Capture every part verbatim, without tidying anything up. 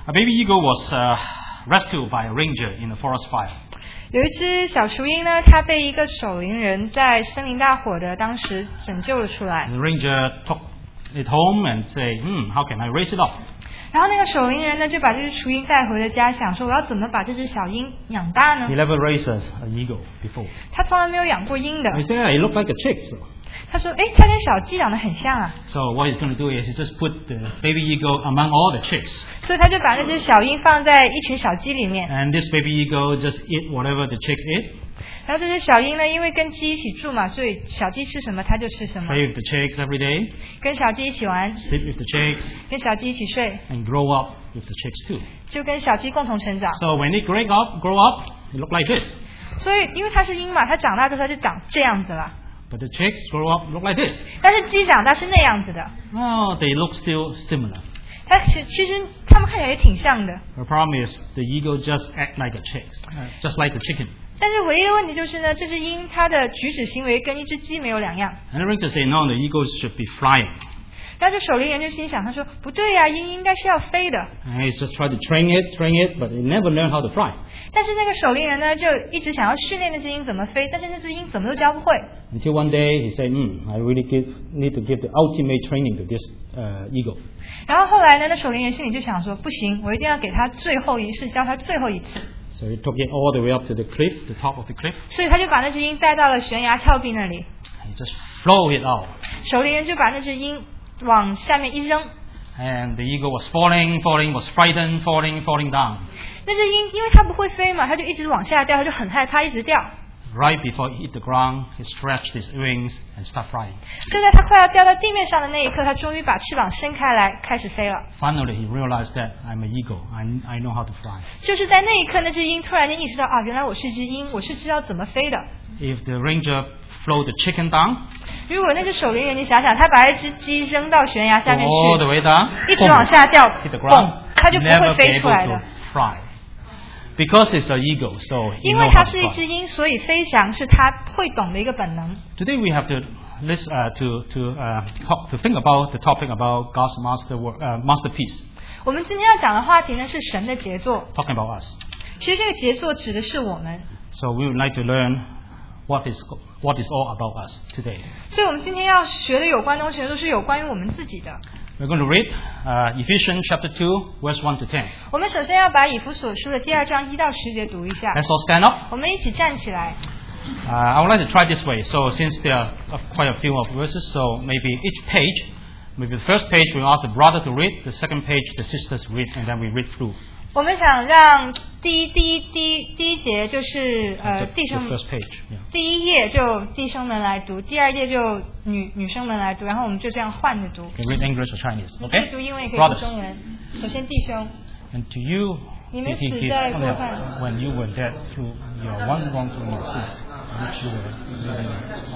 A baby eagle was uh, rescued by a ranger in a forest fire. 有一只小雏鹰呢，它被一个守林人在森林大火的当时拯救了出来。 The ranger took it home and said, "Hmm, how can I raise it up?" 然后那个守林人呢，就把这只雏鹰带回了家，想说我要怎么把这只小鹰养大呢 He never raised an eagle before. 他从来没有养过鹰的。 He said, "It looked like a chick." So. 他说，诶，它跟小鸡长得很像啊。 So what he's going to do is he just put the baby eagle among all the chicks. 所以他就把那只小鹰放在一群小鸡里面。 And this baby eagle just eat whatever the chicks eat. 然后这只小鹰呢，因为跟鸡一起住嘛，所以小鸡吃什么它就吃什么。 Play with the chicks every day. 跟小鸡一起玩， Sleep with the chicks. 跟小鸡一起睡， And grow up with the chicks too. 就跟小鸡共同成长。 So when it grow up, grow up, it look like this. 所以因为它是鹰嘛，它长大之后它就长这样子了。 But the chicks grow up look like this. 但是鸡长大是那样子的。 Oh, they look still similar. 它其其实它们看起来也挺像的。 The problem is the eagle just act like a chick, uh, just like the chicken. 但是唯一的问题就是呢，这只鹰它的举止行为跟一只鸡没有两样。 And the ranger say, no, the eagle should be flying. 然后这守林人就心想，他说不对呀、啊，鹰应该是要飞的。 And he's just tried to train it, train it, but it never learned how to fly. 但是那个守林人呢，就一直想要训练那只鹰怎么飞，但是那只鹰怎么都教不会。 Until one day he said, hmm, I really give, need to give the ultimate training to this uh, eagle. 然后后来呢，那守林人心里就想说，不行，我一定要给他最后一试，教他最后一次。 So he took it all the way up to the cliff, the top of the cliff. 所以他就把那只鹰带到了悬崖峭壁那里， He just flew it out. 守林人就把那只鹰往下面一扔。 And the eagle was falling, falling, was frightened, falling, falling down. 那只鹰因为它不会飞嘛，它就一直往下掉，它就很害怕，一直掉。 Right before it hit the ground, he stretched his wings and started flying. 就在它快要掉到地面上的那一刻，它终于把翅膀伸开来，开始飞了。 Finally, he realized that I'm an eagle. I, I know how to fly. 就是在那一刻，那只鹰突然间意识到啊，原来我是只鹰，我是知道怎么飞的。 If the ranger flew the chicken down, 如果那只守林人，你想想，他把一只鸡扔到悬崖下面 all the 去， way down, 一直往下掉， hit the 嘣 ground, 它就不 never 会 be 飞出 able 来的。 to fly. Because it's an eagle, so he 因为 knows 它 how 是 to 一只 fly. 鹰，所以飞翔是它会懂的一个本能。 Today we have to list, uh, to to uh, talk, to think about the topic about God's master work, uh, masterpiece. 我们今天要讲的话题呢是神的杰作。 Talking about us. 其实这个杰作指的是我们， So we would like to learn what is what is all about us today. 所以我们今天要学的有关东西都是有关于我们自己的。 We're going to read uh, Ephesians chapter two, verse one to ten. 我们首先要把以弗所书的第二章一到十节读一下。 Let's all stand up. 我们一起站起来。 Uh, I would like to try this way. So since there are quite a few of verses, so maybe each page, maybe the first page we ask the brother to read, the second page the sisters read, and then we read through. 我们想让第一第一第一第一节就是呃 The, 弟 the 兄 first page. Yeah. 第一页就弟兄们来读，第二页就女女生们来读，然后我们就这样换着读。 You can read English or Chinese. 你可以 Okay? 读英文，也可以读 Brothers. 中文。首先弟兄， And to you, 你们 did he 死 give 在过 honor 犯。 when you were dead through your one wrongdoing sins, which you were living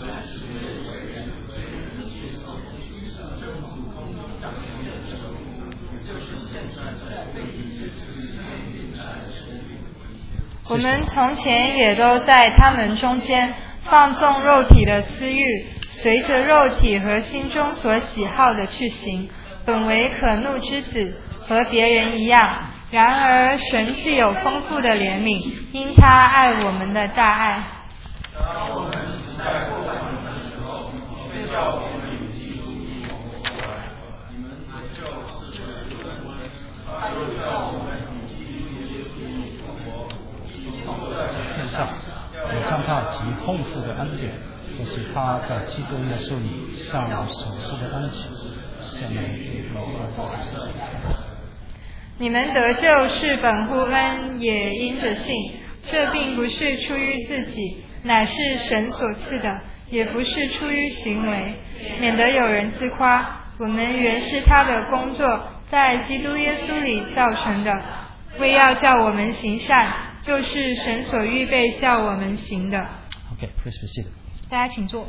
in. 我们从前也都在他们中间放纵肉体的私欲，随着肉体和心中所喜好的去行，本为可怒之子，和别人一样。然而神自有丰富的怜悯，因他爱我们的大爱。 当我们死在过犯的时候，便叫我们与基督一同活过来。你们也就是认为，他又叫我们与基督耶稣一同活，一同活在天上，有上他极丰富的恩典，就是他在基督耶稣里向我所施的恩情，现在与我你们得救是本乎恩，也因着信。这并不是出于自己，乃是神所赐的，也不是出于行为，免得有人自夸。我们原是他的工作，在基督耶稣里造成的，为要叫我们行善，就是神所预备叫我们行的。 Okay, please be seated. 大家请坐。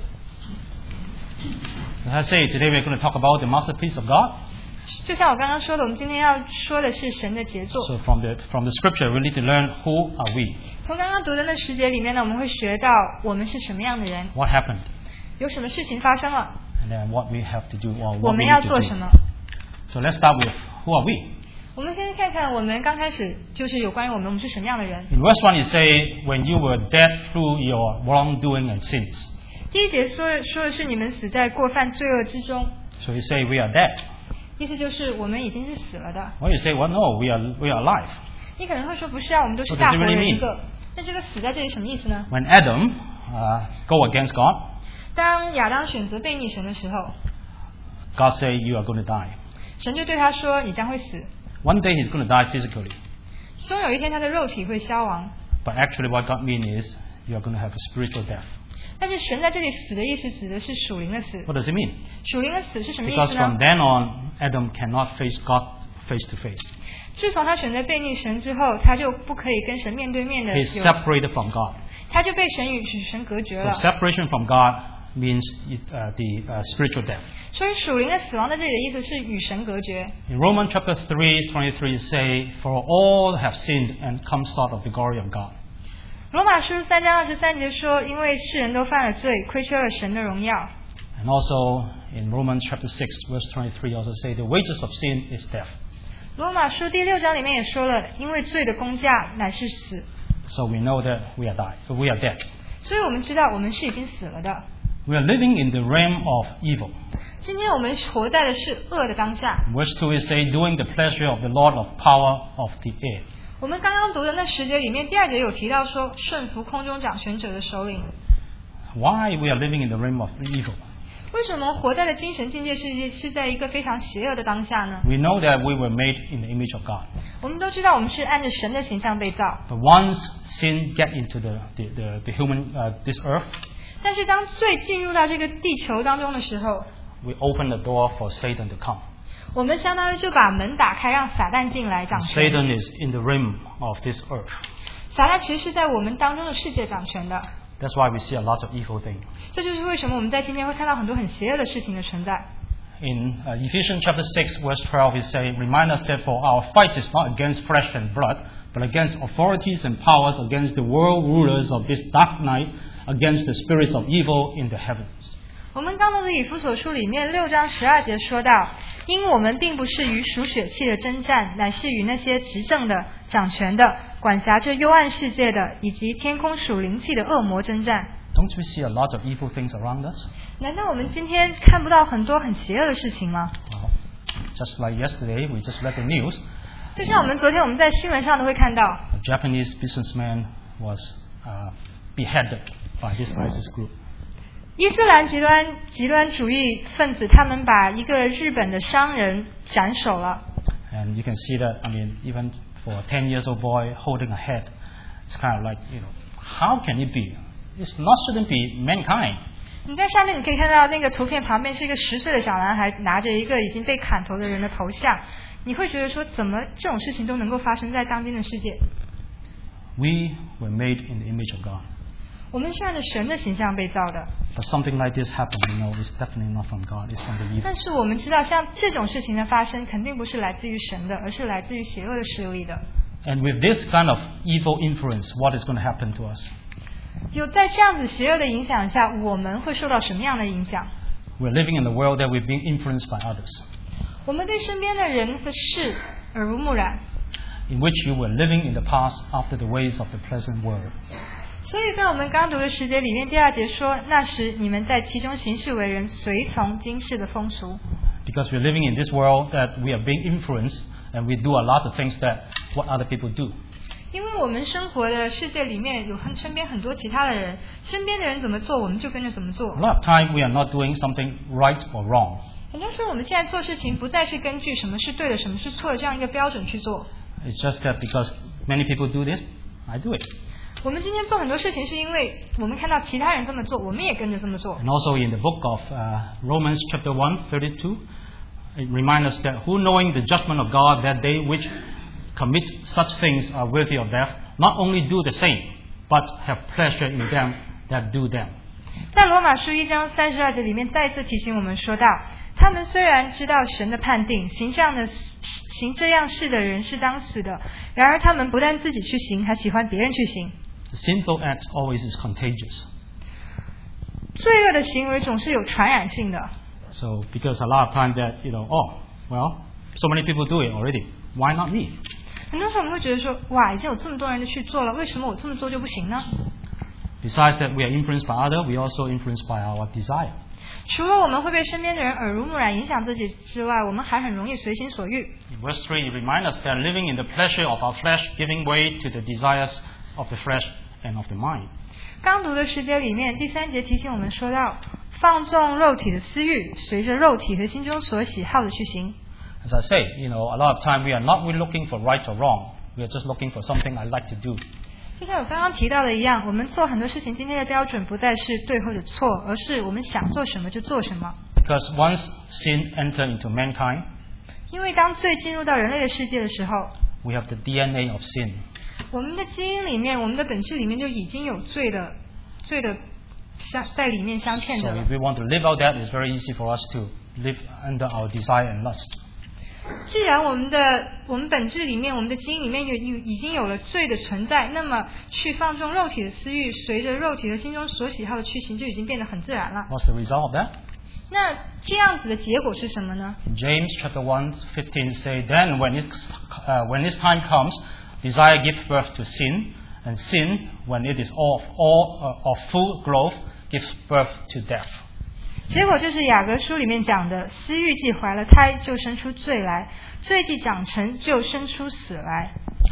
As I say, today we're going to talk about the masterpiece of God. 就像我刚刚说的，我们今天要说的是神的杰作。 So from the from the scripture, we need to learn who are we, 从刚刚读的那十节里面呢，我们会学到我们是什么样的人， what happened, 有什么事情发生了， and then what we have to do or 我 what we 们要 need 做 to 什 do. 么。 So let's start with who are we? 我我们先看看我们刚开始就是有关于我们我们是什么样的人。 In verse one, it say, when you were dead through your wrongdoing and sins. 第一节说说的是你们死在过犯罪恶之中， So you say, we are dead. 意思就是我们已经是死了的。 Or you say, well, no, we are, we are alive. 你可能会说不是啊，我们都是 What 大 does it 活 really 人 mean? 一个。那这个死在这里什么意思呢？ When Adam uh, go against God, 当亚当选择背逆神的时候， God say, you are going to die. 神就对他说：“你将会死。 One day he's going to die physically. ” 终有一天他的肉体会消亡。 But actually what God means is, you are going to have a spiritual death. 但是神在这里死的意思指的是属灵的死。 What does it mean? 属灵的死是什么意 Because 思 from 呢？ then on, Adam cannot face God face to face. 自从他选择背逆神之后，他就不可以跟神面对面的 He's 有， separated from God. 他就被神与与神隔绝 So 了。 separation from God means it, uh, the uh, spiritual death. 所以属灵的死亡在这里的意思是与神隔绝。 In Romans chapter three, twenty-three, say, for all have sinned and come short of the glory of God. 罗马书三章二十三节说：“因为世人都犯了罪，亏缺了神的荣耀。” And also in Romans chapter six, verse twenty-three, also say, the wages of sin is death. 罗马书第六章里面也说了，因为罪的工价乃是死。 So we know that we are died, we are dead. 所以我们知道我们是已经死了的。 We are living in the realm of evil. 今天我们活在的是恶的当下。 Verse two is say, doing the pleasure of the Lord of power of the air. 我们刚刚读的那十节里面，第二节有提到说，顺服空中掌权者的首领。 Why we are living in the realm of evil? 为什么活在的精神境界是是在一个非常邪恶的当下呢？ We know that we were made in the image of God. 我们都知道我们是按着神的形象被造， But once sin get into the, the, the, the human, uh, this earth, 但是当罪进入到这个地球当中的时候， we open the door for Satan to come. 我们相当于就把门打开，让撒旦进来掌权。 Satan is in the realm of this earth. 撒旦其实是在我们当中的世界掌权的。 That's why we see a lot of evil things. 这就是为什么我们在今天会看到很多很邪恶的事情的存在。 In uh, Ephesians chapter six, verse twelve, it says, remind us that for our fight is not against flesh and blood, but against authorities and powers, against the world rulers of this dark night, against the spirits of evil in the heavens. 我们刚读的以弗所书里面六章十二节说到，因我们并不是与属血气的征战，乃是与那些执政的、掌权的、管辖这幽暗世界的，以及天空属灵气的恶魔征战。 Don't we see a lot of evil things around us? 难道我们今天看不到很多很邪恶的事情吗？ Well, just like yesterday, we just read the news. 就像我们昨天我们在新闻上都会看到， A Japanese businessman was uh, beheaded by this ISIS group. 伊斯兰极端极端主义分子他们把一个日本的商人斩首了。 And you can see that, I mean, even for a ten years old boy holding a head, it's kind of like, you know, how can it be? It's not shouldn't be mankind. 你在上面你可以看到那个图片旁边是一个十岁的小男孩拿着一个已经被砍头的人的头像，你会觉得说，怎么这种事情都能够发生在当今的世界？ We were made in the image of God. 我们是按照神的形象被造的， But something like this happened, you know, it's definitely not from God, it's from the evil. 但是我们知道，像这种事情的发生，肯定不是来自于神的，而是来自于邪恶的势力的。 And with this kind of evil influence, what is going to happen to us? 有在这样子邪恶的影响下，我们会受到什么样的影响？ We're living in a world that we're being influenced by others, 我们对身边的人的事耳濡目染， in which you were living in the past after the ways of the present world. 所以在我们刚读的十节里面，第二节说，那时你们在其中行事为人，随从今世的风俗。 Because we're living in this world that we are being influenced and we do a lot of things that what other people do. 因为我们生活的世界里面有很身边很多其他的人，身边的人怎么做，我们就跟着怎么做 A。lot of time we are not doing something right or wrong. 很多时候我们现在做事情不再是根据什么是对的，什么是错的这样一个标准去做。 It's just that because many people do this, I do it. 我们今天做很多事情是因为我们看到其他人这么做，我们也跟着这么做。 And also in the book of uh, Romans chapter one, thirty-two, it reminds us that who knowing the judgment of God that they which commit such things are worthy of death, not only do the same, but have pleasure in them that do them. 在罗马书一章三十二节里面再一次提醒我们说到，他们虽然知道神的判定，行这样的行这样事的人是当死的，然而他们不但自己去行，还喜欢别人去行。 The sinful act always is contagious. 罪恶的行为总是有传染性的。 So because a lot of time that, you know, oh, well, so many people do it already. why not me? 很多时候我们会觉得说，哇，已经有这么多人去做了，为什么我这么做就不行呢？ Besides that, we are influenced by others, we are also influenced by our desire. 除了我们会被身边的人耳濡目染影响自己之外，我们还很容易随心所欲。 In verse three, it reminds us that living in the pleasure of our flesh, giving way to the desires of the flesh and of the mind. 刚读的十节里面，第三节提醒我们说到，放纵肉体的私欲，随着肉体和心中所喜好的去行。 As I say, you know, a lot of time we are not really looking for right or wrong. We are just looking for something I like to do. 就像我刚刚提到的一样，我们做很多事情，今天的标准不再是对或者错，而是我们想做什么就做什么。 Because once sin entered into mankind, 因为当罪进入到人类的世界的时候， we have the D N A of sin. 我们的基因里面，我们的本质里面就已经有罪的罪的相在里面相嵌 So 着了。 if we want to live out that, it's very easy for us to live under our desire and lust. 既然我们的我们本质里面，我们的基因里面有已经有了罪的存在，那么去放纵肉体的私欲，随着肉体和心中所喜好的去行，就已经变得很自然了。 What's the result of that? 那这样子的结果是什么呢？ In James chapter one fifteen say, Then when, it, uh, when this time comes, desire gives birth to sin, and sin, when it is of, all, uh, of full growth, gives birth to death. 结果就是雅各书里面讲的，私欲既怀了胎，就生出罪来；罪既长成，就生出死来。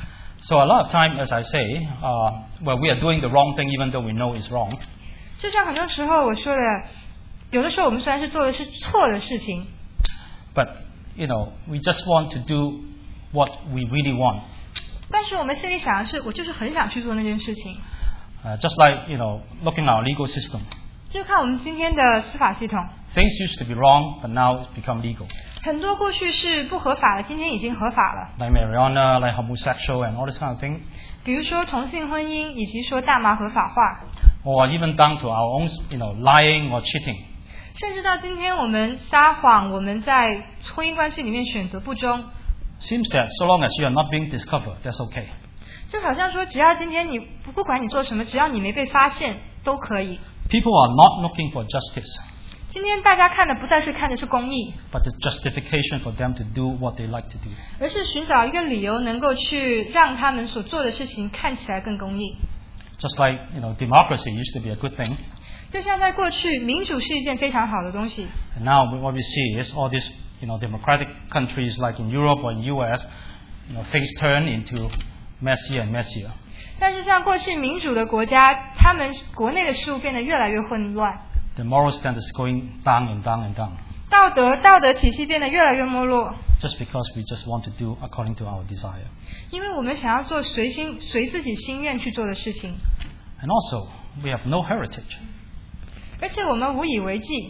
So a lot of time, as I say, uh, well, we are doing the wrong thing even though we know it's wrong. 就像很多时候我说的，有的时候我们虽然是做的是错的事情， But, you know, we just want to do what we really want. 但是我们心里想的是，我就是很想去做那件事情。 Uh, just like, you know, looking at our legal system. 就看我们今天的司法系统， Things used to be wrong, but now it's become legal. 很多过去是不合法的，今天已经合法了。 Like marijuana, like homosexual and all this kind of thing. 比如说同性婚姻，以及说大麻合法化， Or even down to our own, you know, lying or cheating. 甚至到今天我们撒谎，我们在婚姻关系里面选择不忠， Seems that so long as you are not being discovered, that's okay. 就好像说，只要今天你不不管你做什么，只要你没被发现，都可以。 People are not looking for justice, 今天大家看的不再是看的是公义， but the justification for them to do what they like to do. 而是寻找一个理由，能够去让他们所做的事情看起来更公义。 Just like, you know, democracy used to be a good thing. 就像在过去，民主是一件非常好的东西， And now what we see is all these, you know, democratic countries like in Europe or in U S, you know, things turn into messier and messier. 但是像过去民主的国家，他们国内的事物变得越来越混乱， The moral standard is going down and down and down. 道德道德体系变得越来越没落， Just because we just want to do according to our desire. 因为我们想要做随心随自己心愿去做的事情， And also, we have no heritage. 而且我们无以为继。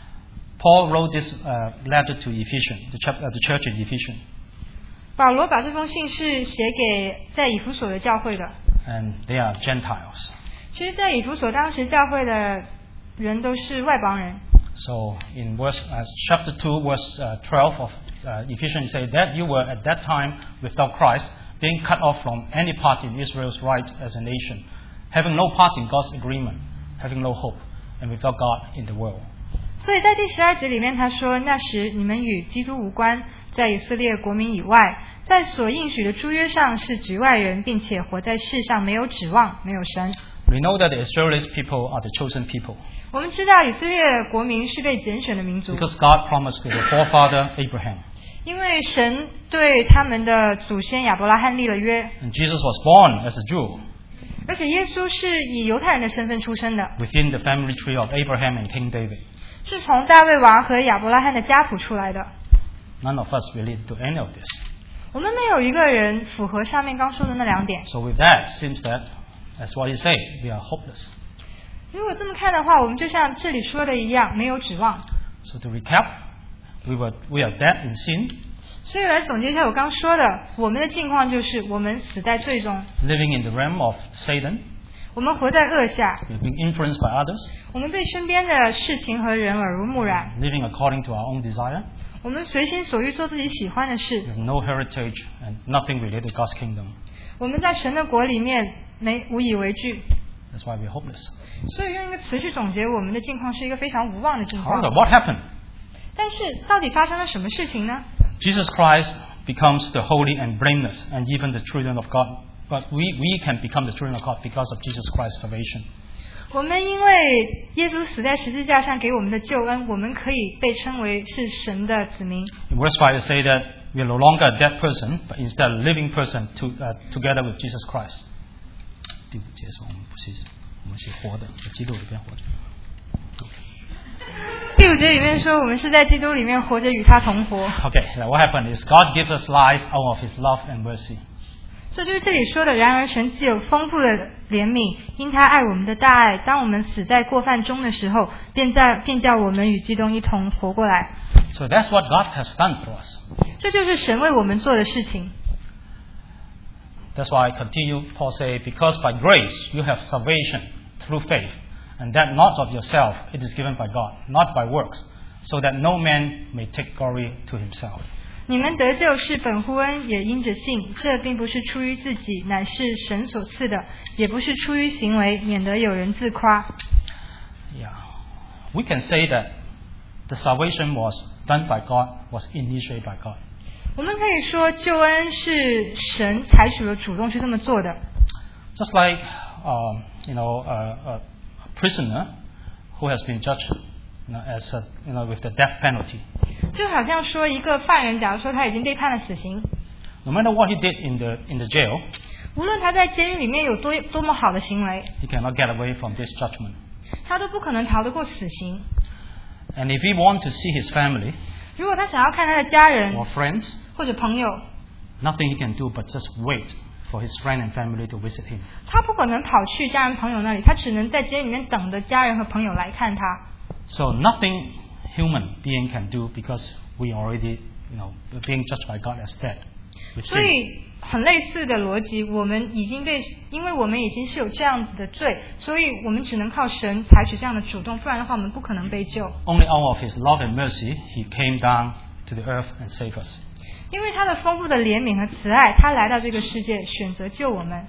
Paul wrote this uh, letter to Ephesians, the, chap- uh, the church in Ephesians. 保罗把这封信是写给在以弗所的教会的。 And they are Gentiles. 其实，在以弗所当时教会的人都是外邦人。 So in verse, uh, chapter two, verse uh, twelve of uh, Ephesians, say that you were at that time without Christ, being cut off from any part in Israel's right as a nation, having no part in God's agreement, having no hope, and without God in the world. 所以在第十二节里面他说，那时你们与基督无关，在以色列国民以外，在所应许的诸约上是局外人，并且活在世上没有指望，没有神。 We know that the Israelis people are the chosen people 我们知道以色列国民是被拣选的民族， because God promised to the forefather Abraham. 因为神对他们的祖先亚伯拉罕立了约， And Jesus was born as a Jew 而且耶稣是以犹太人的身份出生的， within the family tree of Abraham and King David. 是从大卫王和亚伯拉罕的家谱出来的。 None of us relate to any of this. 我们没有一个人符合上面刚说的那两点。 So with that, it seems that, as what he said, we are hopeless. 如果这么看的话，我们就像这里说的一样，没有指望。 So to recap, we were we are dead in sin, 所以来总结一下我刚说的，我们的境况就是我们死在罪中， living in the realm of Satan. 我们活在恶下， We're being influenced by others, 我们被身边的事情和人耳濡目染， living according to our own desire. 我们随心所欲做自己喜欢的事 We，have no heritage and nothing related to God's kingdom. 我们在神的国里面没无以为惧。 That's why we're hopeless. 所以用一个词去总结我们的境况是一个非常无望的境 However, 况。 what happened? 但是到底发生了什么事情呢？ Jesus Christ becomes the holy and blameless, and even the children of God. But we, we can become the children of God because of Jesus Christ's salvation. 我们因为耶稣死在十字架上给我们的救恩，我们可以被称为是神的子民。 In verse five, it says that we are no longer a dead person, but instead a living person to, uh, together with Jesus Christ. 第五节说我们不是我们是活的，在基督里边活着。 第五节里面说，我们是在基督里面活着，与他同活。 Okay, now what happened is God gives us life out of His love and mercy. 这就是这里说的，然而神既有丰富的怜悯，因他爱我们的大爱，当我们死在过犯中的时候，便在便叫我们与基督一同活过来。 So that's what God has done for us. 这就是神为我们做的事情。 That's why I continue, Paul say, because by grace you have salvation through faith, and that not of yourself, it is given by God, not by works, so that no man may take glory to himself. 你们得救是本乎恩，也因着信，这并不是出于自己，乃是神所赐的，也不是出于行为，免得有人自夸。 Yeah, we can say that the salvation was done by God, was initiated by God. 我们可以说，救恩是神采取了主动去这么做的。 Just like, um, you know, a, a prisoner who has been judged, you know, as a, you know, with the death penalty. 就好像说一个犯人，假如说他已经被判了死刑， No matter what he did in the in the jail, 无论他在监狱里面有多多么好的行为， he cannot get away from this judgment. 他都不可能逃得过死刑。 And if he want to see his family 如果他想要看他的家人 or friends, 或者朋友， nothing he can do but just wait for his friend and family to visit him. 他不可能跑去家人朋友那里，他只能在监狱里面等着家人和朋友来看他。 So nothing human being can do because we already, you know, being judged by God as dead. with 所 sin. 以很类似的逻辑，我们已经被，因为我们已经是有这样子的罪，所以我们只能靠神采取这样的主动，不然的话我们不可能被救。 Only out of his love and mercy, he came down to the earth and saved us. 因为他的丰富的怜悯和慈爱，他来到这个世界，选择救我们。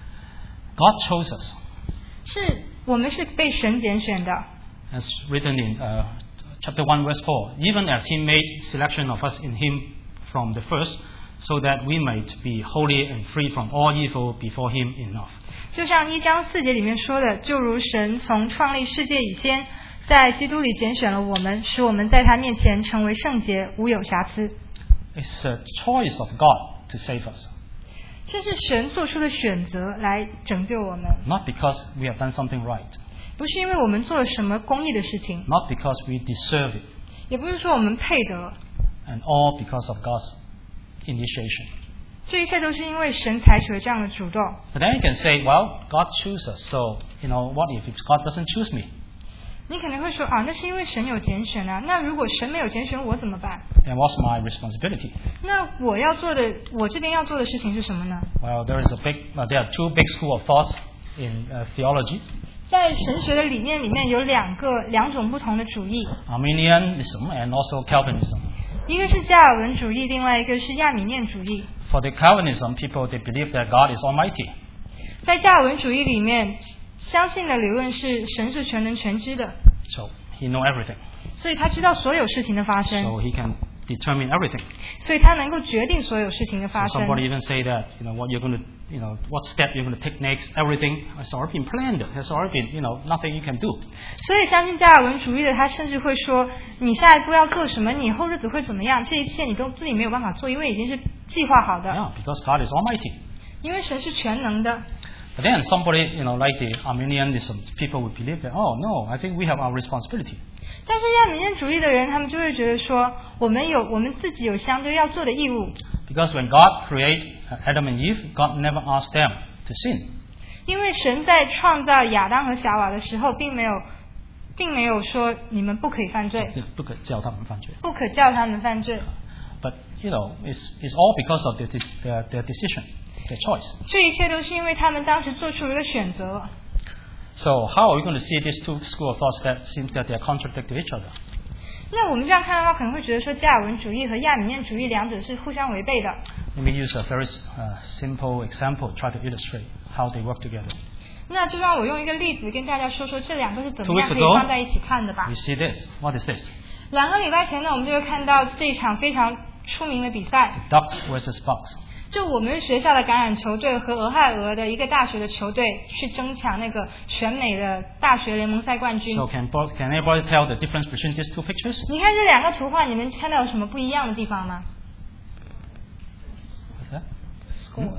God chose us, 是我们是被神拣选的， as written in uh, chapter one, verse four. Even as he made selection of us in him from the first, so that we might be holy and free from all evil before him in love. 就像一章四节里面说的，就如神从创立世界以先，在基督里拣选了我们，使我们在他面前成为圣洁，无有瑕疵。 It's a choice of God to save us, 这是神做出的选择来拯救我们， not because we have done something right, 不是因为我们做了什么公义的事情， not because we deserve it, 也不是说我们配得， and all because of God's initiation. 这一切都是因为神采取了这样的主动。 But then you can say, well, God chose us, so, you know, what if God doesn't choose me? 你可能会说啊，那是因为神有拣选啊，那如果神没有拣选我怎么办？ And what's my responsibility? 那我要做的，我这边要做的事情是什么呢？ Well, there is a big, uh, there are two big schools of thoughts in uh, theology. 在神学的理念里面有两个两种不同的主义， Arminianism and also Calvinism. 一个是加尔文主义，另外一个是亚米念主义。 For the Calvinism, people, they believe that God is almighty. 在加尔文主义里面，相信的理论是神是全能全知的， So he knows everything. 所以他知道所有事情的发生， So he can determine everything. 所以他能够决定所有事情的发 So 生。 somebody even say that, you know, what you're going to, you know, what step you're going to take next, everything has already been planned. Has already been, you know, nothing you can do. 所以相信加尔文主义的，他甚至会说，你下一步要做什么，你以后日子会怎么样，这一切你都自己没有办法做，因为已经是计划好的， Yeah, because God is almighty. 因为神是全能的。 But then somebody, you know, like the Arminianism, people would believe that, oh no, I think we have our responsibility. 但是亚米念主义的人，他们就会觉得说，我们有我们自己有相对要做的义务， Because when God created Adam and Eve, God never asked them to sin. 因为神在创造亚当和夏娃的时候，并没有，并没有说你们不可以犯罪，不可叫他们犯罪。 But you know, it's it's all because of their their, their decision, their choice. 这一切都是因为他们当时做出了一个选择。 So how are we going to see these two school of thoughts that seems that they are contradict to each other? 那我们这样看的话，可能会觉得说加尔文主义和亚米念主义两者是互相违背的。 Let me use a very uh, simple example, try to illustrate how they work together. 那就让我用一个例子跟大家说说这两个是怎么 Two 样 weeks 可以 ago, 放在一起看的吧 we。see this. What is this? 两个礼拜前呢，我们就会看到这一场非常出名的比赛， Ducks versus Bucks. 就我们学校的橄榄球队和俄亥俄的一个大学的球队去争抢那个全美的大学联盟赛冠军。 So can can anybody tell the difference between these two pictures? 你看这两个图画，你们看到有什么不一样的地方吗？ What's that? Score.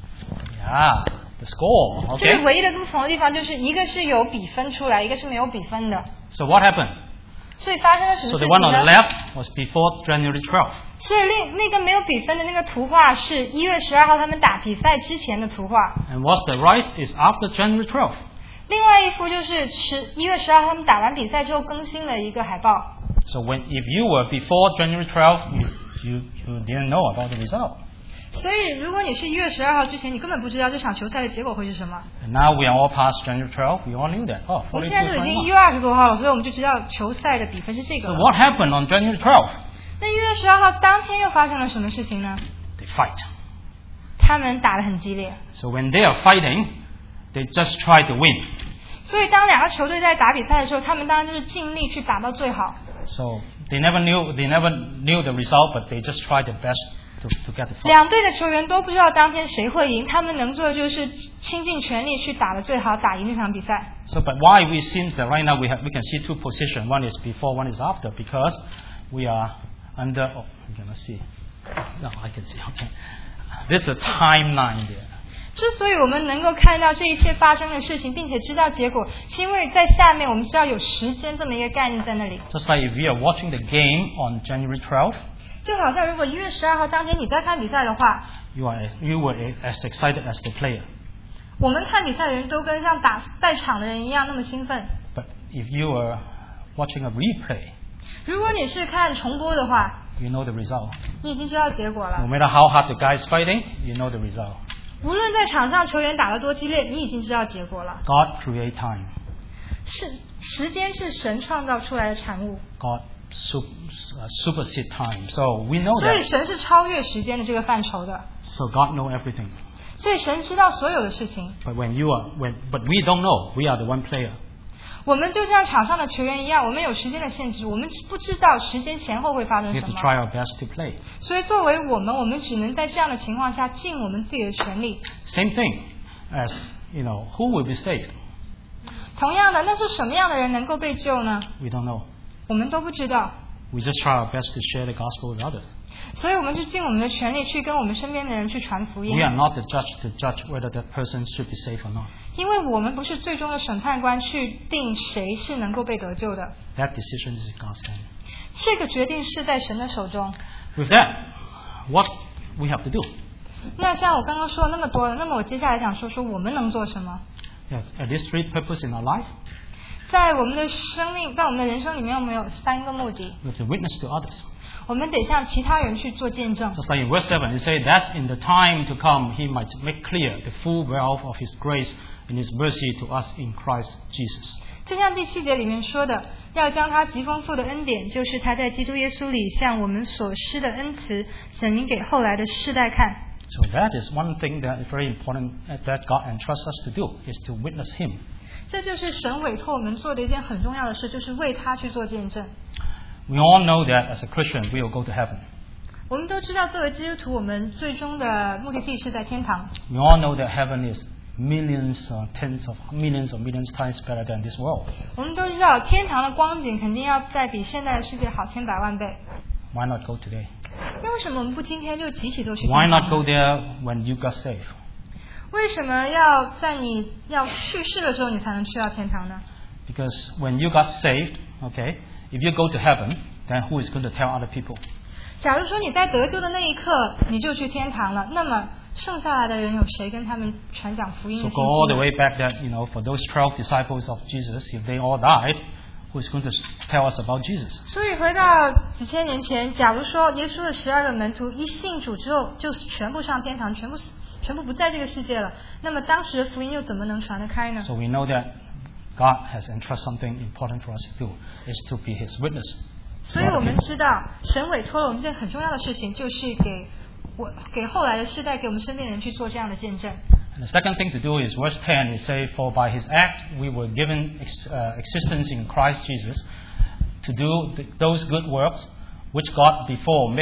Yeah, the score. 就是 Okay. 唯一的不同的地方，就是一个是有比分出来，一个是没有比分的。 So what happened? 所以发生了什 So 么 the 事 one 情 on the 呢？ left was before January twelfth. 所以另那个没有比分的那个图画是一月十二号他们打比赛之前的图画， And what's the right is after January twelfth. 另外一幅就是十一月十二号他们打完比赛之后更新的一个海报。 So when if you were before January twelfth, you, you, you didn't know about the result. 所以如果你是一月十二号之前，你根本不知道这场球赛的结果会是什么。 And now we are all past January twelfth. We all knew that. Oh, 我们 forty-two 现在都已经一 twenty-one. 月二十多号了，所以我们就知道球赛的比分是这个 So 了。 what happened on January twelfth? 那一月十二号当天又发生了什么事情呢？ They fight. 他们打得很激烈， So when they are fighting, they just try to win. 所以当两个球队在打比赛的时候，他们当然就是尽力去打到最好。 So they never knew they never knew the result, but they just tried their best to, to get the first. 两队的球员都不知道当天谁会赢，他们能做的就是倾尽全力去打得最好，打赢这场比赛。 So, but why we seems that right now we have we can see two positions. One is before, one is after, because we are under. Oh, you cannot see. No, I can see. Okay, there's a timeline there. 之所以我们能够看到这一切发生的事情，并且知道结果，是因为在下面我们知道有时间这么一个概念在那里。 Just like if we are watching the game on January twelfth, 就好像如果一月十二号当天你在看比赛的话， you are you were as excited as the player. 我们看比赛的人都跟像打在场的人一样那么兴奋。 But if you are watching a replay, 如果你是看重播的话， you know the result. 你已经知道结果 No 了。 matter how hard the guy is fighting, you know the result. 无论在场上球员打得多激烈，你已经知道结果了。 God create time. 是时间是神创造出来的产物， God sup, uh, supersede time. So we know 所以 that. 神是超越时间的这个范畴的。 So God know everything. 所以神知道所有的事情。 But when you are when but we don't know. We are the one player. 我们就像场上的球员一样，我们有时间的限制，我们不知道时间前后会发生 We 什 have to 么。 try our best to play. 所以作为我们，我们只能在这样的情况下尽我们自己的全力。 Same thing as you know who will be saved. 同样的，那是什么样的人能够被救呢？ We don't know. 我们都不知道。 We just try our best to share the gospel with others. 所以我们就尽我们的全力去跟我们身边的人去传福音 We，are not the judge to judge whether that person should be saved or not. 因为我们不是最终的审判官去定谁是能够被得救的， That decision is in God's hand. 这个决定是在神的手中。 With that, what we have to do? 那像我刚刚说了那么多了，那么我接下来想说说我们能做什么。 Yes, are these three purposes in our life? 在我们的生命，在我们的人生里面，我们有三个目的， We have to witness to others. 我们得向其他人去做见证。 Just like in verse seven, it says, "That in the time to come he might make clear the full wealth of his grace and his mercy to us in Christ Jesus." 就像第七节里面说的，要将他极丰富的恩典，就是他在基督耶稣里向我们所施的恩慈，显明给后来的世代看。 So that is one thing that is very important that God entrusts us to do, is to witness him. 这就是神委托我们做的一件很重要的事，就是为他去做见证。 We all know that as a Christian we will go to heaven. 我们都知道，作为基督徒，我们最终的目的地是在天堂。 We all know that heaven is millions or tens of millions or millions times better than this world. 我们都知道，天堂的光景肯定要再比现在的世界好千百万倍。 Why not go today? 那为什么我们不今天就集体都去天 Why 堂 not 呢 go there when you got saved? 为什么要在你要去世的时候你才能去到天堂呢？ Because when you got saved, okay, if you go to heaven, then who is going to tell other people? 假如说你在得救的那一刻你就去天堂了，那么剩下来的人有谁跟他们传讲福音 So 的 go 信 all 息 the 呢？ way back that, you know, for those twelve disciples of Jesus, if they all died, who is going to tell us about Jesus? 所以回到几千年前，假如说耶稣的十二个门徒一信主之后，就全部上天堂，全部全部不在这个世界了，那么当时的福音又怎么能传得开呢？ So we know that God has entrusted something important for us to do, is to be His witness. 所以我们知道，神委托了我们一件很重要的事情，就是给我给后来的世代，给我们身边的人去做这样的见证。 And the second thing to do is verse ten, it says, "For by His act we were given ex, uh, existence in Christ Jesus to do th- those good works which God before made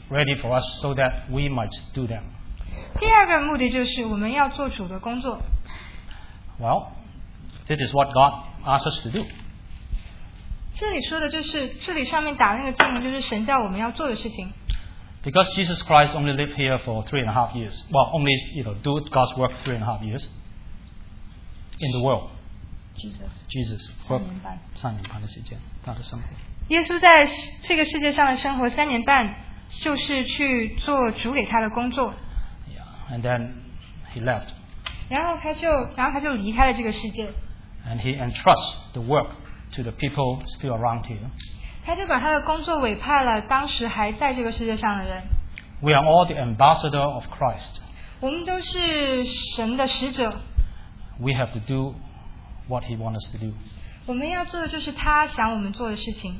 ready for us so that we might do them. 第二个目的就是我们要做主的工作。 Well, this is what God asks us to do. 这里说的就是这里上面打那个经文，就是神叫我们要做的事情。 Because Jesus Christ only lived here for three and a half years. Well, only you know do God's work three and a half years in the world. Jesus. Jesus 三年半。 三年半的时间，他的生活。 耶稣在这个世界上的生活三年半，就是去做主给他的工作。 Yeah, and then he left. 然后他就，然后他就离开了这个世界。 And he entrusts the work to the people still around here. 他就把他的工作委派了当时还在这个世界上的人。 We are all the ambassador of Christ. 我们都是神的使者。 We have to do what he wants us to do. 我们要做的就是他想我们做的事情。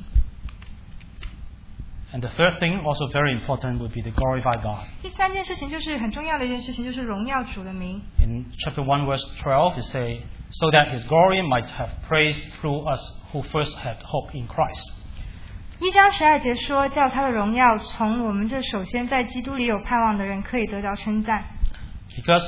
And the third thing, also very important, would be to glorify God. 第三件事情就是很重要的一件事情，就是荣耀主的名。 In chapter one, verse twelve, it says, "So that His glory might have praise through us who first had hope in Christ." 一章十二节说，叫他的荣耀从我们这首先在基督里有盼望的人可以得到称赞。 Because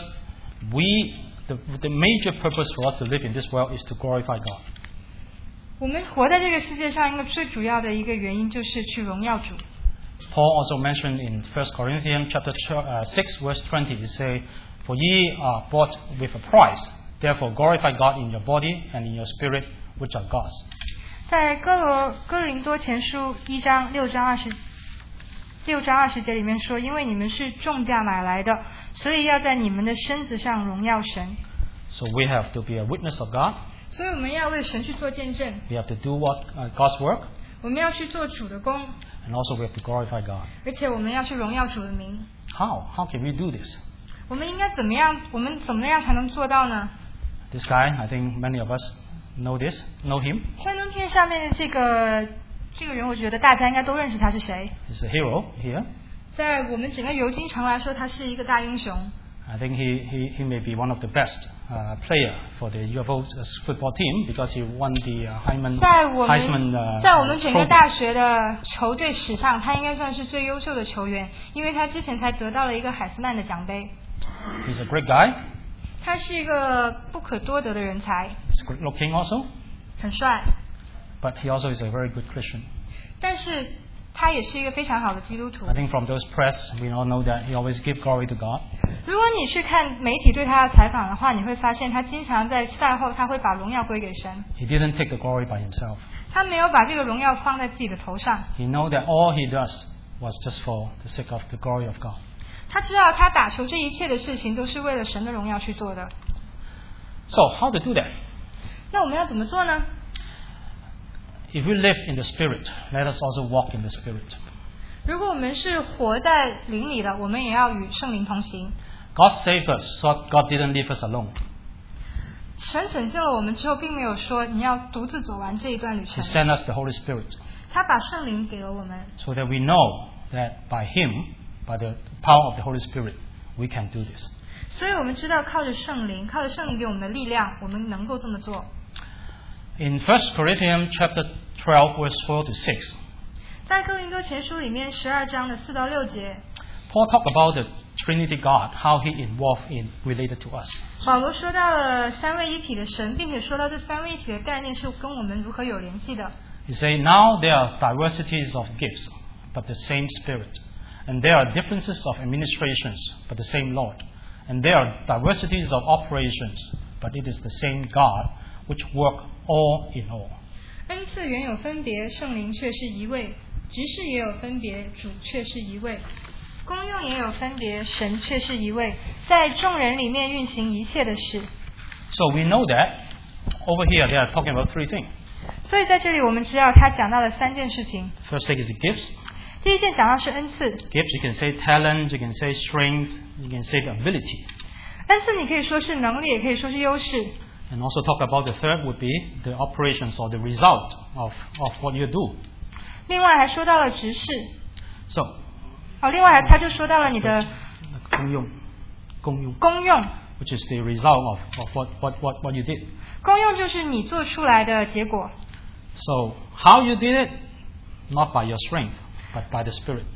we, the, the major purpose for us to live in this world is to glorify God. 我们活在这个世界上，一个最主要的一个原因就是去荣耀主。 Paul also mentioned in First Corinthians chapter six, verse twenty, he says, "For ye are bought with a price. Therefore glorify God in your body and in your spirit, which are God's." 在哥罗哥林多前书一章六章二十六章二十节里面说，因为你们是重价买来的，所以要在你们的身子上荣耀神。 So we have to be a witness of God. 所以我们要为神去做见证。 We have to do what uh, God's work. 我们要去做主的工。 And also we have to glorify God. 而且我们要去荣耀主的名。 How? How can we do this? 我们应该怎么样？我们怎么样才能做到呢？ This guy, I think many of us know this, know him. 幻灯片上面的这个这个人，我觉得大家应该都认识他是谁。 He's a hero here. 在我们整个尤金城来说，他是一个大英雄。 I think he, he, he may be one of the best uh, player for the U F O football team because he won the uh, Heisman, 在我 Heisman 们 uh, 在我们整个 trophy. 大学的球队史上，他应该算是最优秀的球员，因为他之前才得到了一个海斯曼的奖杯。 He's a great guy. 他是一个不可多得的人才。 He's good looking also. 很帅。 But he also is a very good Christian. 但是他也是一个非常好的基督徒。 I think from those press, we all know that he always gives glory to God. 如果你去看媒体对他的采访的话，你会发现他经常在赛后他会把荣耀归给神。 He didn't take the glory by himself. 他没有把这个荣耀放在自己的头上。 He know that all he does was just for the sake of the glory of God. 他知道他打球这一切的事情都是为了神的荣耀去做的。 So how to do that? 那我们要怎么做呢？ If we live in the Spirit, let us also walk in the Spirit. 如果我们是活在灵里的，我们也要与圣灵同行。 God saved us, so God didn't leave us alone. 神拯救了我们之后，并没有说你要独自走完这一段旅 He 程。 sent us the Holy Spirit 他把圣灵给了我们， so that we know that by Him, by the power of the Holy Spirit, we can do this. 所以我们知道靠着圣灵，靠着圣灵给我们的力量，我们能够这么做。 In First Corinthians chapter twelve, verse four to six, 在哥林多前书里面十二章的四到六节， Paul talked about the Trinity God, how He involved in related to us. 保罗说到了三位一体的神，并且说到这三位一体的概念是跟我们如何有联系的。 He said, "Now there are diversities of gifts, but the same Spirit, and there are differences of administrations, but the same Lord, and there are diversities of operations, but it is the same God which work all in all." 恩赐原有分别，圣灵却是一位；职事也有分别，主却是一位；功用也有分别，神却是一位，在众人里面运行一切的事。 So we know that over here they are talking about three things. 所以在这里我们知道他讲到了三件事情。 First thing is the gifts. 第一件讲到是恩赐， Gifts, you can say talent, you can say strength, you can say the ability. 恩赐你可以说是能力，也可以说是优势。 And also talk about the third would be the operations or the result of, of what you do. 另外还说到了职事， So, 哦，另外还他就说到了你的功用，功用， 功用， which is the result of, of what, what, what, what you did. 功用就是你做出来的结果。 So, how you did it? Not by your strength, but by the Spirit.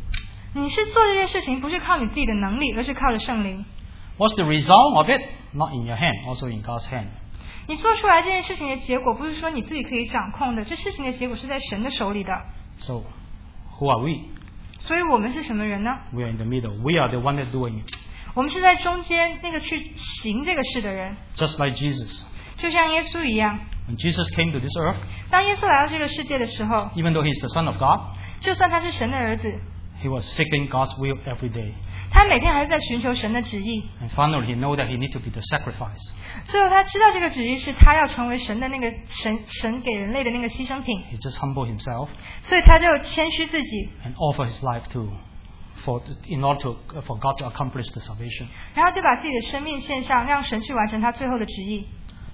你是做这件事情不是靠你自己的能力，而是靠着圣灵。 What's the result of it? Not in your hand, also in God's hand. 你做出来这件事情的结果不是说你自己可以掌控的，这事情的结果是在神的手里的。 So, who are we? 所以我们是什么人呢？ We are in the middle. We are the one that doing it. 我们是在中间那个去行这个事的人， Just like Jesus. 就像耶稣一样。 When Jesus came to this earth, 当耶稣来到这个世界的时候， even though he's the Son of God, 就算他是神的儿子， he was seeking God's will every day. 他每天还是在寻求神的旨意。 And finally, he knew that he need to be the sacrifice. 最后他知道这个旨意是他要成为神的那个神神给人类的那个牺牲品， He just humbled himself 所以他就谦虚自己， and offered his life to, for, in order to, for God to accomplish the salvation. 然后就把自己的生命献上，让神去完成他最后的旨意。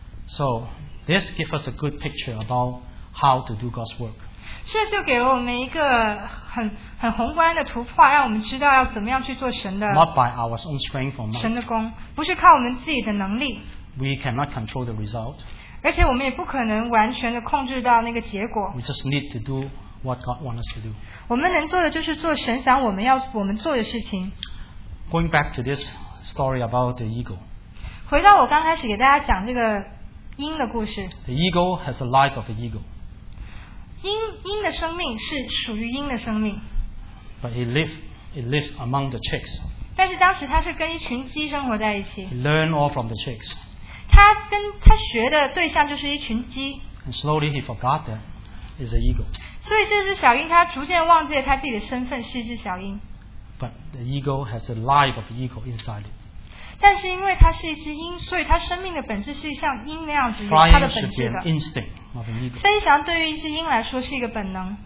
So, this gives us a good picture about how to do God's work. 这就给了我们一个很很宏观的图画，让我们知道要怎么样去做神的 Not by our own strength or 神 might. 的工，不是靠我们自己的能力， We cannot control the result. 而且我们也不可能完全的控制到那个结果。 We just need to do what God wants us to do. 我们能做的就是做神想我们要我们做的事情。 Going back to this story about the eagle. 回到我刚开始给大家讲这个鹰的故事， The eagle has the life of an eagle, 鹰鹰的生命是属于鹰的生命， but it lives it lives among the chicks. 但是当时他是跟一群鸡生活在一起， He learned all from the chicks, 他跟他学的对象就是一群鸡， and slowly he forgot that it's an eagle. 所以这只小鹰它逐渐忘记了它自己的身份是一只小鹰， But the eagle has the life of an eagle inside it. 但是因为它是一只鹰，所以它生命的本质是像鹰那样子有它 Flying 的 should 本 be 质 an 的。 instinct of an eagle. 飞翔对于一只鹰来说是一个本能，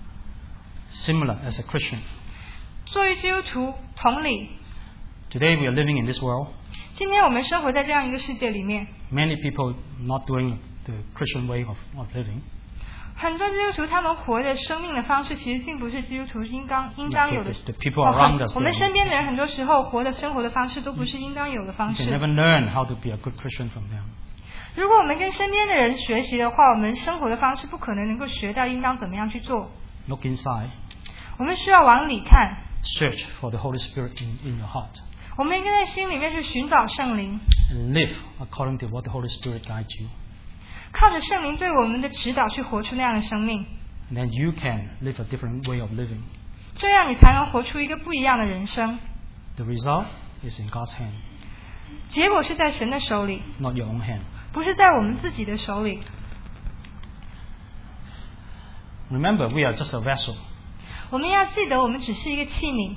Similar as a Christian. 作为基督徒，同理， Today we are living in this world. 今天我们生活在这样一个世界里面， Many people not doing the Christian way of, of living. 很多基督徒他们活的生命的方式，其实并不是基督徒应当应当有的。 The people around us, 我们 they, 身边的人很多时候活的生活的方式都不是应当有的方 you can 式。 never learn how to be a good Christian from them. 如果我们跟身边的人学习的话，我们生活的方式不可能能够学到应当怎么样去做。 Look inside. 我们需要往里看， Search for the Holy Spirit in, in your heart. 我们应该在心里面去寻找圣灵， And live according to what the Holy Spirit guides you. 靠着圣灵对我们的指导去活出那样的生命， And then you can live a different way of living. 这样你才能活出一个不一样的人生。 The result is in God's hand, 结果是在神的手里， not your own hand. 不是在我们自己的手里。 Remember, we are just a vessel. 我们要记得，我们只是一个器皿。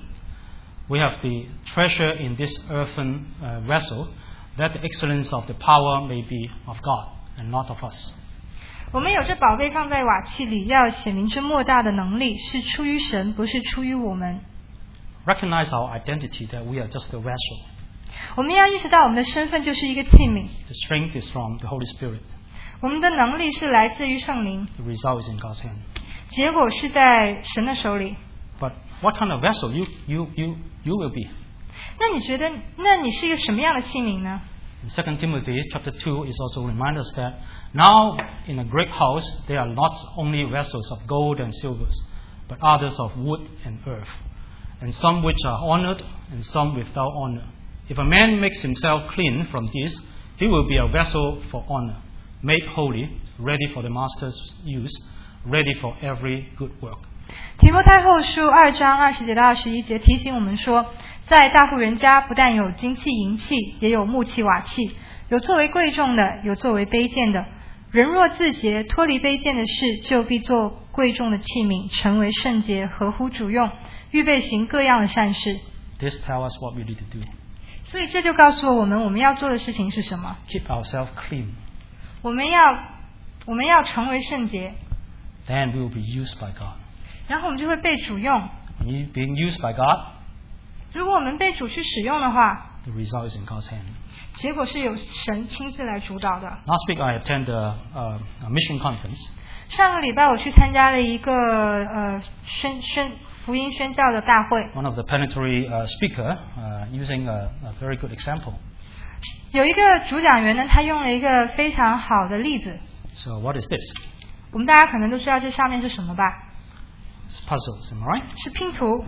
We have the treasure in this earthen uh, vessel, that the excellence of the power may be of God and not of us. 我们有这宝贝放在瓦器里，要显明这莫大的能力是出于神，不是出于我们。 Recognize our identity that we are just a vessel. 我们要意识到我们的身份就是一个器皿， The strength is from the Holy Spirit. 我们的能力是来自于圣灵， The result is in God's hand. 结果是在神的手里。 But what kind of vessel you, you, you, you will be? 那你觉得，那你是一个什么样的器皿呢？ In Second Timothy chapter two is also remind us that now in a great house there are not only vessels of gold and silver, but others of wood and earth, and some which are honored and some without honor. If a man makes himself clean from these, he will be a vessel for honor, made holy, ready for the master's use, ready for every good work. 提摩太后书二章二十节到二十一节提醒我们说，在大户人家不但有金器银器，也有木器瓦器，有作为贵重的，有作为卑贱的。人若自洁，脱离卑贱的事，就必做贵重的器皿，成为圣洁，合乎主用，预备行各样的善事。 This tells us what we need to do. 所以这就告诉我们，我们要做的事情是什么？ Keep ourselves clean. 我们要我们要成为圣洁， Then we will be used by God. 然后我们就会被主用。 When you being used by God, 如果我们被主去使用的话， the result is in God's hand. 结果是由神亲自来主导的。 Last week I attended a, a, a mission conference. 上个礼拜我去参加了一个呃宣宣福音宣教的大会， One of the planetary uh, speaker uh, using a, a very good example. 有一个主讲员呢，他用了一个非常好的例子。 So what is this? 我们大家可能都知道这上面是什么吧？ It's puzzles, am I right? 是拼图。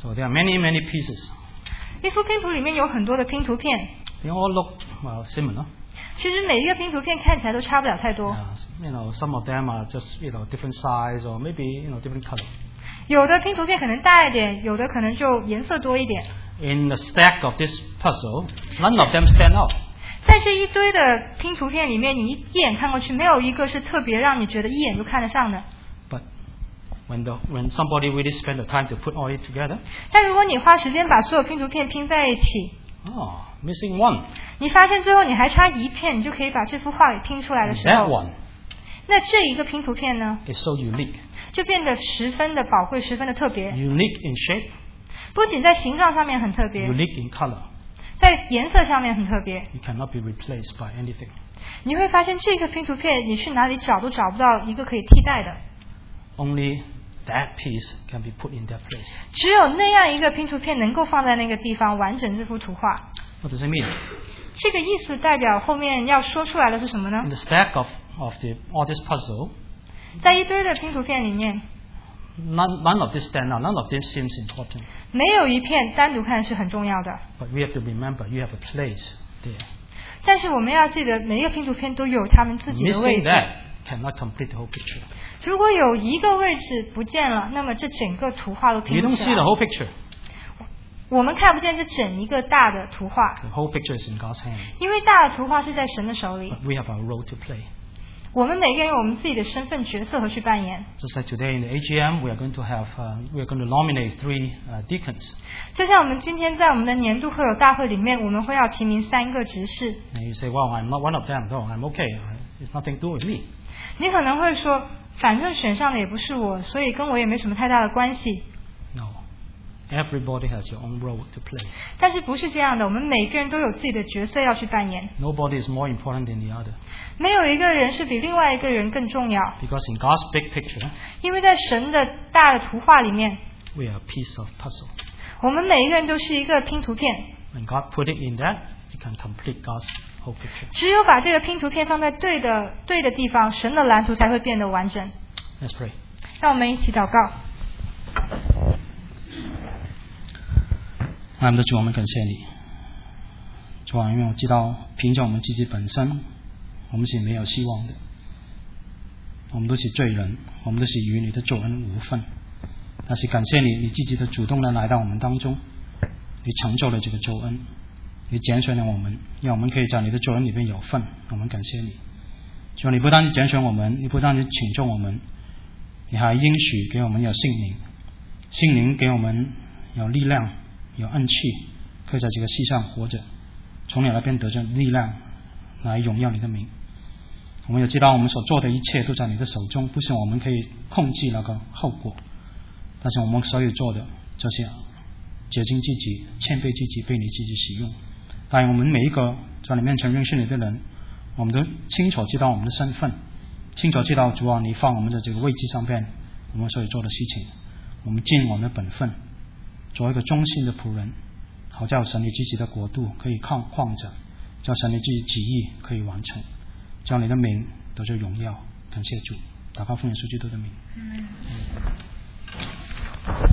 So there are many, many pieces. 一幅拼图里面有很多的拼图片， They all look well similar. 其实每一个拼图片看起来都差不了太多。 Uh, you know, some of them are just you know different size or maybe you know different color. 有的拼图片可能大一点，有的可能就颜色多一点。 In the stack of this puzzle, none of them stand out. 在这一堆的拼图片里面，你一眼看过去，没有一个是特别让你觉得一眼就看得上的。 But when the when somebody really spend the time to put all it together, 但如果你花时间把所有拼图片拼在一起， oh, missing one. 你发现最后你还差一片，你就可以把这幅画给拼出来的 And 时 that 候， one 那这一个拼图片呢， is so unique. 就变得十分的宝贵，十分的特别。 Unique in shape, 不仅在形状上面很特别， unique in color. 在颜色上面很特别。 It cannot be replaced by anything. 你会发现这个拼图片，你去哪里找都找不到一个可以替代的。 Only that piece can be put in that place. 只有那样一个拼图片能够放在那个地方，完整这幅图画。 What does it mean? 这个意思代表后面要说出来的是什么呢 In？ the stack of of the all this puzzle, 在一堆的拼图片里面， none none of this stand out. None of them seems important. 没有一片单独看是很重要的。 But we have to remember, you have a place there. 但是我们要记得，每一个拼图片都有他们自己的位 Missing 置。 that cannot complete the whole picture. 如果有一个位置不见了，那么这整个图画都 You 拼不 don't 起 see the 来。 whole picture. 我们看不见这整一个大的图画， The whole picture is in God's hand. 因为大的图画是在神的手里。 But we have our role to play. 我们每个人有我们自己的身份角色和去扮演。 Just like today in the A G M, we are going to have uh, we are going to nominate three uh, deacons. 就像我们今天在我们的年度会友大会里面，我们会要提名三个执事。 And you say, "Well, I'm not one of them. No, I'm okay. It's nothing to do with me." 你可能会说，反正选上的也不是我，所以跟我也没什么太大的关系。 No. Everybody has your own role to play. 但是不是这样的，我们每个人都有自己的角色要去扮演。 Nobody is more important than the other. 没有一个人是比另外一个人更重要， Because in God's big picture, 因为在神的大的图画里面， we are a piece of puzzle. 我们每一个人都是一个拼图片。 When God put it in that, it can complete God's whole picture. 只有把这个拼图片放在对的对的地方，神的蓝图才会变得完整。 Let's pray. 让我们一起祷告。 爱我们的主，我们感谢你。主啊，因为我知道凭着我们自己本身，我们是没有希望的。我们都是罪人，我们都是与你的救恩无份。但是感谢你，你自己的主动的来到我们当中，你成就了这个救恩，你拣选了我们，让我们可以在你的救恩里面有份。我们感谢你。主啊，你不单是拣选我们，你不单是请救我们，你还应许给我们有性灵，性灵给我们有力量。有恩气，可以在这个世上活着，从你那边得着力量来荣耀你的名。我们也知道我们所做的一切都在你的手中，不是我们可以控制那个后果，但是我们所有做的就是洁净自己，谦卑自己，被你自己使用。但愿我们每一个在你面前认识你的人，我们都清楚知道我们的身份，清楚知道主啊，你放我们的这个位置上边，我们所以做的事情，我们尽我们的本分，做一个忠心的仆人，好叫神你自己的国度可以抗扩展，叫神你自己旨意可以完成，叫你的名得着荣耀。感谢主，祷告奉耶稣基督的名。嗯